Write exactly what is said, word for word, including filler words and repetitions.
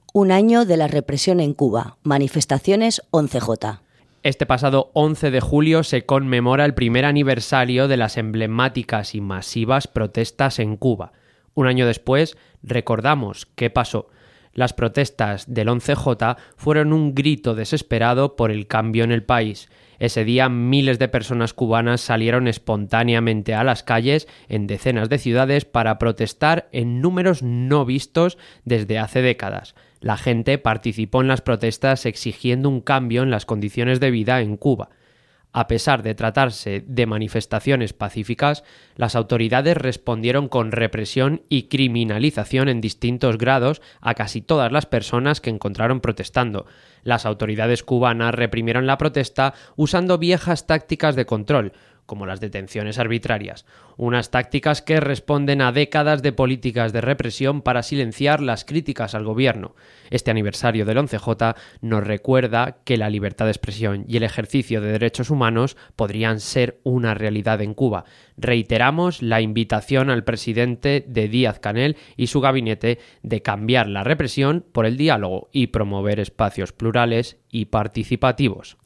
Un año de la represión en Cuba. Manifestaciones once jota. Este pasado once de julio se conmemora el primer aniversario de las emblemáticas y masivas protestas en Cuba. Un año después, recordamos qué pasó. Las protestas del once jota fueron un grito desesperado por el cambio en el país. Ese día miles de personas cubanas salieron espontáneamente a las calles en decenas de ciudades para protestar en números no vistos desde hace décadas. La gente participó en las protestas exigiendo un cambio en las condiciones de vida en Cuba. A pesar de tratarse de manifestaciones pacíficas, las autoridades respondieron con represión y criminalización en distintos grados a casi todas las personas que encontraron protestando. Las autoridades cubanas reprimieron la protesta usando viejas tácticas de control, como las detenciones arbitrarias, unas tácticas que responden a décadas de políticas de represión para silenciar las críticas al gobierno. Este aniversario del once jota nos recuerda que la libertad de expresión y el ejercicio de derechos humanos podrían ser una realidad en Cuba. Reiteramos la invitación al presidente de Díaz-Canel y su gabinete de cambiar la represión por el diálogo y promover espacios plurales y participativos.